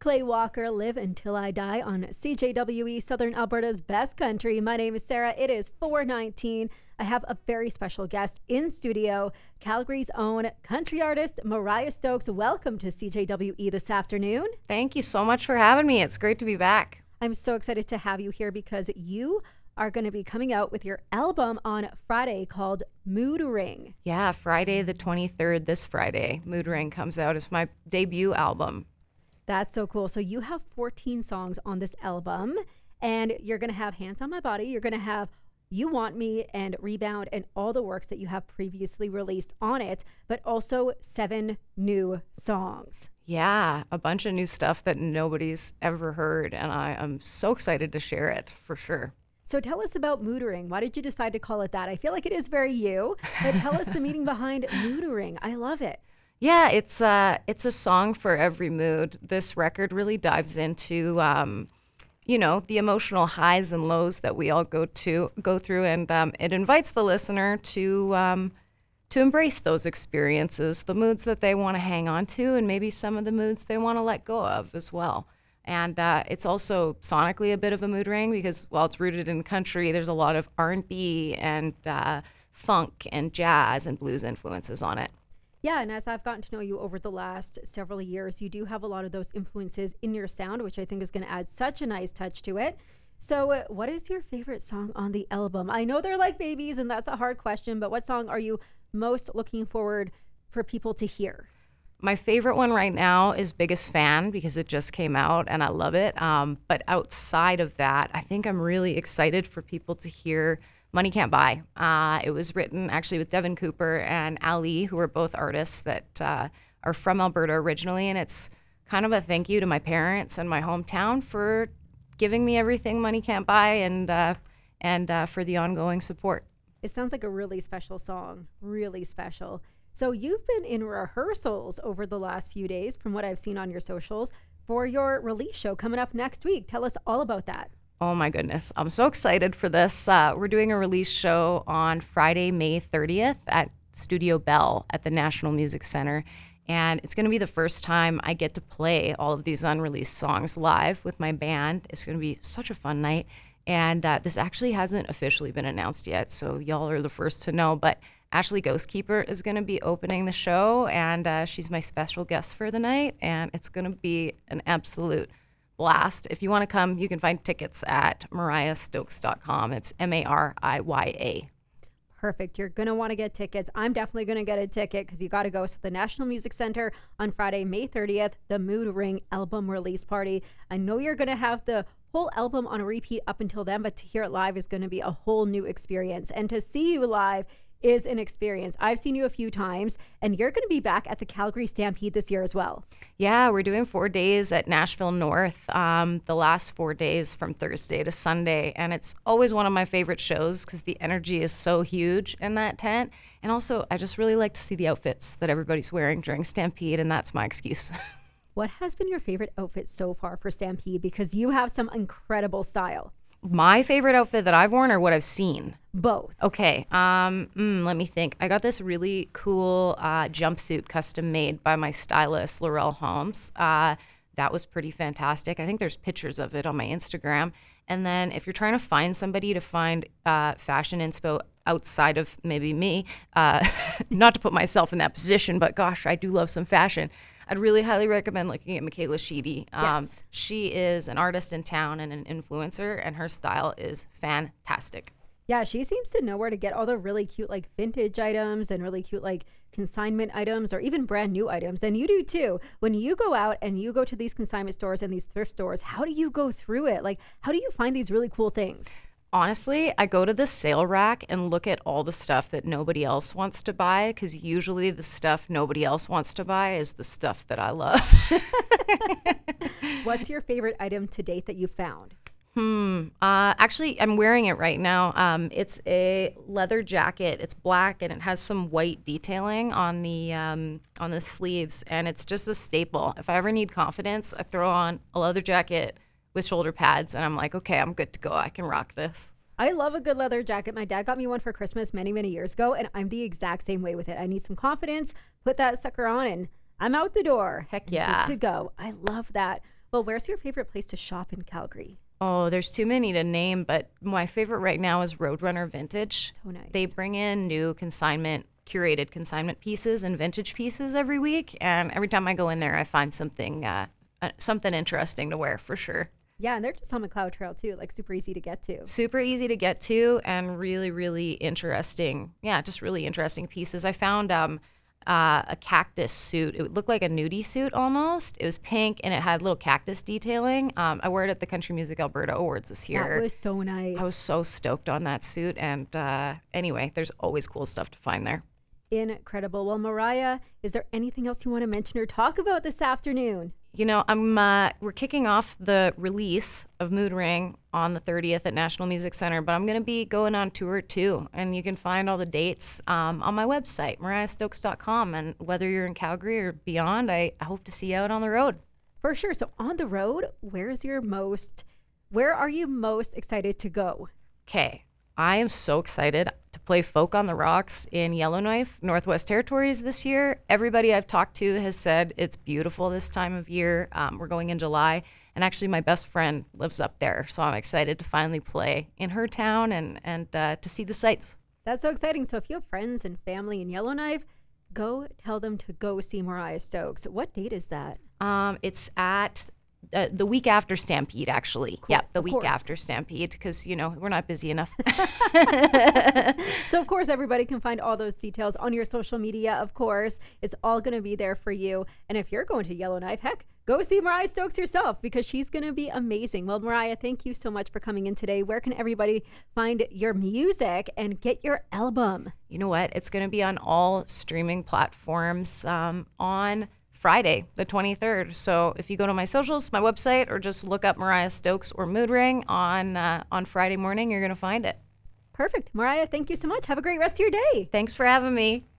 Clay Walker, Live Until I Die on CJWE, Southern Alberta's best country. My name is Sarah. It is 4:19. I have a very special guest in studio, Calgary's own country artist, Mariah Stokes. Welcome to CJWE this afternoon. Thank you so much for having me. It's great to be back. I'm so excited to have you here because you are going to be coming out with your album on Friday called Mood Ring. Yeah, Friday the 23rd, this Friday, Mood Ring comes out. It's my debut album. That's so cool. So you have 14 songs on this album, and you're going to have Hands on My Body. You're going to have You Want Me and Rebound and all the works that you have previously released on it, but also 7 new songs. Yeah, a bunch of new stuff that nobody's ever heard, and I am so excited to share it for sure. So tell us about Mood Ring. Why did you decide to call it that? I feel like it is very you, but tell us the meaning behind Mood Ring. I love it. Yeah, it's a song for every mood. This record really dives into, the emotional highs and lows that we all go through, and it invites the listener to embrace those experiences, the moods that they want to hang on to, and maybe some of the moods they want to let go of as well. And it's also sonically a bit of a mood ring because while it's rooted in country, there's a lot of R&B and funk and jazz and blues influences on it. Yeah, and as I've gotten to know you over the last several years, you do have a lot of those influences in your sound, which I think is going to add such a nice touch to it. So what is your favorite song on the album? I know they're like babies, and that's a hard question, but what song are you most looking forward for people to hear? My favorite one right now is Biggest Fan because it just came out and I love it. But outside of that, I think I'm really excited for people to hear Money Can't Buy. It was written actually with Devin Cooper and Ali, who are both artists that are from Alberta originally. And it's kind of a thank you to my parents and my hometown for giving me everything money can't buy and for the ongoing support. It sounds like a really special song, really special. So you've been in rehearsals over the last few days, from what I've seen on your socials, for your release show coming up next week. Tell us all about that. Oh my goodness. I'm so excited for this. We're doing a release show on Friday, May 30th at Studio Bell at the National Music Center. And it's going to be the first time I get to play all of these unreleased songs live with my band. It's going to be such a fun night. And this actually hasn't officially been announced yet, so y'all are the first to know. But Ashley Ghostkeeper is going to be opening the show, and she's my special guest for the night. And it's going to be an absolute blast. If you want to come, you can find tickets at mariahstokes.com. It's MARIYA. Perfect. You're going to want to get tickets. I'm definitely going to get a ticket because you got to go to the National Music Center on Friday, May 30th, the Mood Ring album release party. I know you're going to have the whole album on a repeat up until then, but to hear it live is going to be a whole new experience. And to see you live is an experience. I've seen you a few times, and you're going to be back at the Calgary Stampede this year as well. Yeah, we're doing 4 days at Nashville North, the last 4 days from Thursday to Sunday. And it's always one of my favorite shows because the energy is so huge in that tent. And also, I just really like to see the outfits that everybody's wearing during Stampede, and that's my excuse. What has been your favorite outfit so far for Stampede? Because you have some incredible style. My favorite outfit that I've worn or what I've seen? Both. Okay, let me think. I got this really cool jumpsuit custom made by my stylist, Laurel Holmes. That was pretty fantastic. I think there's pictures of it on my Instagram. And then if you're trying to find somebody to find fashion inspo outside of maybe me, not to put myself in that position, but gosh, I do love some fashion. I'd really highly recommend looking at Michaela Sheedy. Yes. She is an artist in town and an influencer, and her style is fantastic. Yeah, she seems to know where to get all the really cute like vintage items and really cute like consignment items or even brand new items. And you do too. When you go out and you go to these consignment stores and these thrift stores, how do you go through it? Like, how do you find these really cool things? Honestly, I go to the sale rack and look at all the stuff that nobody else wants to buy because usually the stuff nobody else wants to buy is the stuff that I love. What's your favorite item to date that you found? Actually, I'm wearing it right now. It's a leather jacket. It's black and it has some white detailing on the sleeves, and it's just a staple. If I ever need confidence, I throw on a leather jacket with shoulder pads, and I'm like, okay, I'm good to go. I can rock this. I love a good leather jacket. My dad got me one for Christmas many, many years ago, and I'm the exact same way with it. I need some confidence, put that sucker on, and I'm out the door. Heck yeah. Good to go. I love that. Well, where's your favorite place to shop in Calgary? Oh, there's too many to name, but my favorite right now is Roadrunner Vintage. So nice. They bring in new curated consignment pieces and vintage pieces every week, and every time I go in there, I find something interesting to wear for sure. Yeah, and they're just on McLeod Trail too, like super easy to get to. Super easy to get to and really, really interesting. Yeah, just really interesting pieces. I found a cactus suit. It looked like a nudie suit almost. It was pink and it had little cactus detailing. I wore it at the Country Music Alberta Awards this year. That was so nice. I was so stoked on that suit. And anyway, there's always cool stuff to find there. Incredible. Well, Mariah, is there anything else you want to mention or talk about this afternoon? You know, we're kicking off the release of Mood Ring on the 30th at National Music Center, but I'm going to be going on tour too. And you can find all the dates on my website, mariahstokes.com. And whether you're in Calgary or beyond, I hope to see you out on the road. For sure. So on the road, where are you most excited to go? Okay. I am so excited to play Folk on the Rocks in Yellowknife, Northwest Territories this year. Everybody I've talked to has said it's beautiful this time of year. We're going in July, and actually my best friend lives up there, so I'm excited to finally play in her town and to see the sights. That's so exciting. So if you have friends and family in Yellowknife, go tell them to go see Mariah Stokes. What date is that? It's at the week after Stampede, actually. Cool. Yeah, the Of week course. after Stampede, because, we're not busy enough. So, of course, everybody can find all those details on your social media, of course. It's all going to be there for you. And if you're going to Yellowknife, heck, go see Mariah Stokes yourself because she's going to be amazing. Well, Mariah, thank you so much for coming in today. Where can everybody find your music and get your album? You know what? It's going to be on all streaming platforms on Friday, the 23rd. So if you go to my socials, my website, or just look up Mariah Stokes or Mood Ring on Friday morning, you're going to find it. Perfect. Mariah, thank you so much. Have a great rest of your day. Thanks for having me.